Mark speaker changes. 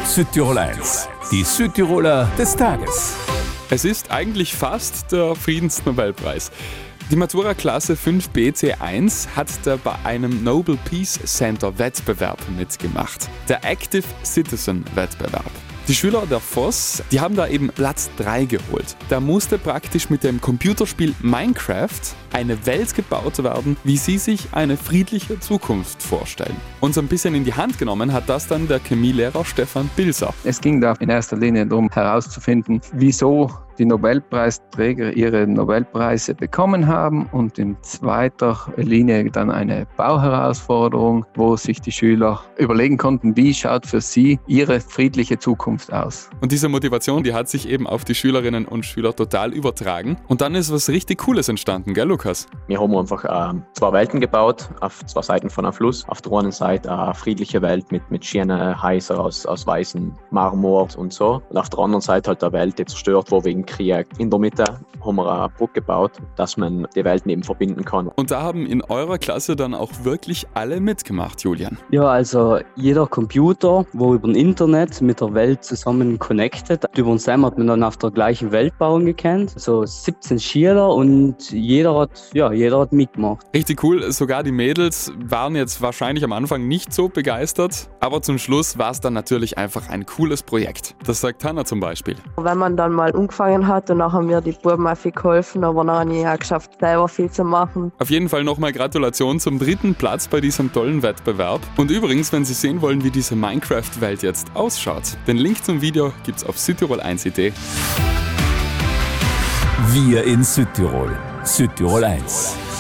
Speaker 1: Südtirol 1, die Südtiroler des Tages.
Speaker 2: Es ist eigentlich fast der Friedensnobelpreis. Die Matura-Klasse 5BC1 hat da bei einem Nobel Peace Center Wettbewerb mitgemacht. Der Active Citizen Wettbewerb. Die Schüler der FOS, die haben da eben Platz 3 geholt. Da musste praktisch mit dem Computerspiel Minecraft eine Welt gebaut werden, wie sie sich eine friedliche Zukunft vorstellen. Uns ein bisschen in die Hand genommen hat das dann der Chemielehrer Stefan Bilser.
Speaker 3: Es ging da in erster Linie darum herauszufinden, wieso die Nobelpreisträger ihre Nobelpreise bekommen haben und in zweiter Linie dann eine Bauherausforderung, wo sich die Schüler überlegen konnten, wie schaut für sie ihre friedliche Zukunft aus.
Speaker 2: Und diese Motivation, die hat sich eben auf die Schülerinnen und Schüler total übertragen. Und dann ist was richtig Cooles entstanden, gell Lukas?
Speaker 4: Wir haben einfach zwei Welten gebaut, auf zwei Seiten von einem Fluss. Auf der einen Seite eine friedliche Welt mit schönen Häusern aus weißem Marmor und so. Und auf der anderen Seite halt eine Welt, die zerstört wurde wegen Krieg. In der Mitte haben wir eine Brücke gebaut, dass man die Welten eben verbinden kann.
Speaker 2: Und da haben in eurer Klasse dann auch wirklich alle mitgemacht, Julian.
Speaker 5: Ja, also jeder Computer, wo über das Internet mit der Welt zusammen connected. Über uns hat man dann auf der gleichen Welt bauen gekannt. So 17 Schüler und jeder hat mitgemacht.
Speaker 2: Richtig cool, sogar die Mädels waren jetzt wahrscheinlich am Anfang nicht so begeistert, aber zum Schluss war es dann natürlich einfach ein cooles Projekt. Das sagt Hanna zum Beispiel.
Speaker 6: Wenn man dann mal angefangen hat und dann haben mir die Buben auch viel geholfen, aber dann habe ich auch geschafft, selber viel zu machen.
Speaker 2: Auf jeden Fall nochmal Gratulation zum 3. Platz bei diesem tollen Wettbewerb. Und übrigens, wenn Sie sehen wollen, wie diese Minecraft-Welt jetzt ausschaut, den Link zum Video gibt's auf südtirol1.it.
Speaker 1: Wir in Südtirol. Südtirol 1.